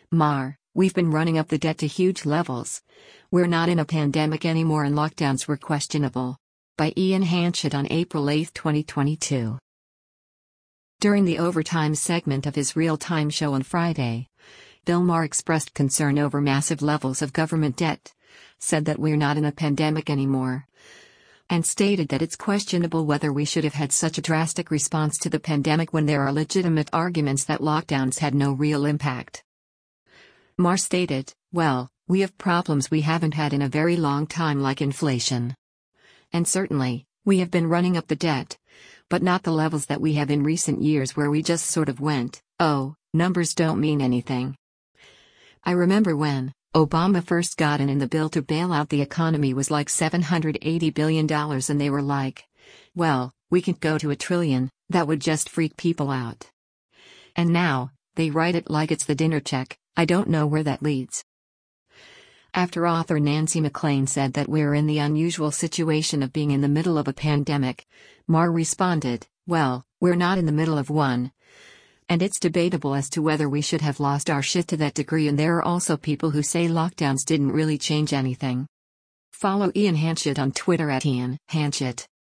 We've been running up the debt to huge levels. We're not in a pandemic anymore and lockdowns were questionable. By Ian Hanchett on April 8, 2022. During the overtime segment of his real-time show on Friday, Bill Maher expressed concern over massive levels of government debt, said that we're not in a pandemic anymore, and stated that it's questionable whether we should have had such a drastic response to the pandemic when there are legitimate arguments that lockdowns had no real impact. Maher stated, "Well, we have problems we haven't had in a very long time, like inflation. And certainly, we have been running up the debt, but not the levels that we have in recent years where we just sort of went, oh, numbers don't mean anything. I remember when Obama first got in and the bill to bail out the economy was like $780 billion and they were like, well, we can go to $1 trillion, that would just freak people out. And now, they write it like it's the dinner check. I don't know where that leads." After author Nancy MacLean said that we're in the unusual situation of being in the middle of a pandemic, Maher responded, "Well, we're not in the middle of one. And it's debatable as to whether we should have lost our shit to that degree, and there are also people who say lockdowns didn't really change anything." Follow Ian Hanchett on Twitter @IanHanchett.